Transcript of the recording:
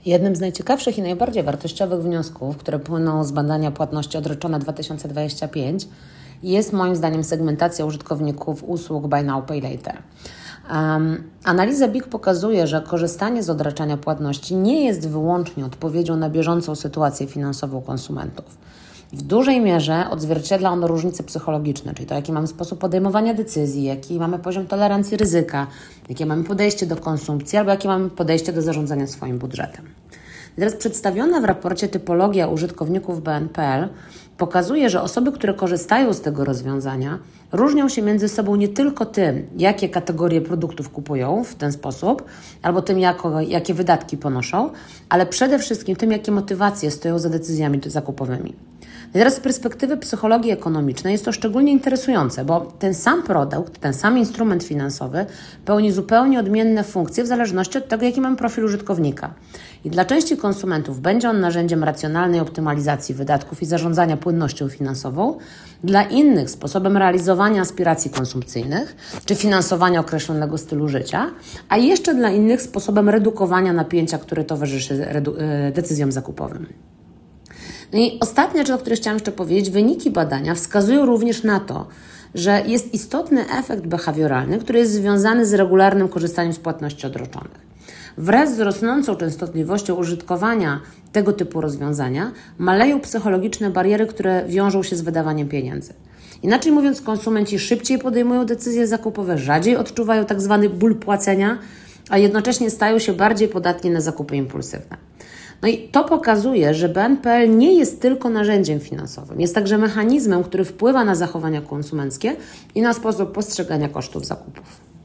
Jednym z najciekawszych i najbardziej wartościowych wniosków, które płyną z badania Płatności Odroczone 2025, jest moim zdaniem segmentacja użytkowników usług Buy Now, Pay Later. Analiza BIG pokazuje, że korzystanie z odraczania płatności nie jest wyłącznie odpowiedzią na bieżącą sytuację finansową konsumentów. W dużej mierze odzwierciedla ono różnice psychologiczne, czyli to, jaki mamy sposób podejmowania decyzji, jaki mamy poziom tolerancji ryzyka, jakie mamy podejście do konsumpcji albo jakie mamy podejście do zarządzania swoim budżetem. I teraz przedstawiona w raporcie typologia użytkowników BNPL pokazuje, że osoby, które korzystają z tego rozwiązania, różnią się między sobą nie tylko tym, jakie kategorie produktów kupują w ten sposób, albo tym, jakie wydatki ponoszą, ale przede wszystkim tym, jakie motywacje stoją za decyzjami zakupowymi. I teraz z perspektywy psychologii ekonomicznej jest to szczególnie interesujące, bo ten sam produkt, ten sam instrument finansowy pełni zupełnie odmienne funkcje w zależności od tego, jaki mamy profil użytkownika. I dla części konsumentów będzie on narzędziem racjonalnej optymalizacji wydatków i zarządzania płynnością finansową, dla innych sposobem realizowania aspiracji konsumpcyjnych czy finansowania określonego stylu życia, a jeszcze dla innych sposobem redukowania napięcia, które towarzyszy decyzjom zakupowym. No i ostatnia rzecz, o której chciałam jeszcze powiedzieć, wyniki badania wskazują również na to, że jest istotny efekt behawioralny, który jest związany z regularnym korzystaniem z płatności odroczonych. Wraz z rosnącą częstotliwością użytkowania tego typu rozwiązania maleją psychologiczne bariery, które wiążą się z wydawaniem pieniędzy. Inaczej mówiąc, konsumenci szybciej podejmują decyzje zakupowe, rzadziej odczuwają tak zwany ból płacenia, a jednocześnie stają się bardziej podatni na zakupy impulsywne. No i to pokazuje, że BNPL nie jest tylko narzędziem finansowym, jest także mechanizmem, który wpływa na zachowania konsumenckie i na sposób postrzegania kosztów zakupów.